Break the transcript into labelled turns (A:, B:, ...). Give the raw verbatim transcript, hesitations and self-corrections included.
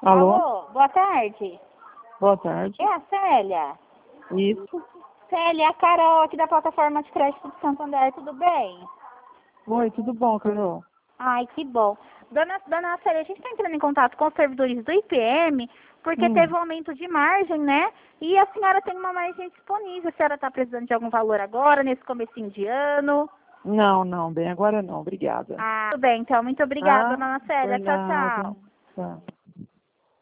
A: Alô?
B: Alô, boa tarde.
A: Boa tarde.
B: É a Célia?
A: Isso.
B: Célia, a Carol aqui da plataforma de crédito de Santander, tudo bem?
A: Oi, tudo bom, Carol?
B: Ai, que bom. Dona, dona Célia, a gente está entrando em contato com os servidores do I P M, porque
A: Hum.
B: teve um aumento de margem, né? E a senhora tem uma margem disponível. A senhora está precisando de algum valor agora, nesse comecinho de ano?
A: Não, não, bem agora não, obrigada.
B: Ah, tudo bem, então. Muito obrigada,
A: Ah,
B: dona
A: por
B: Célia. Tchau,
A: nada.
B: tchau.
A: Tá.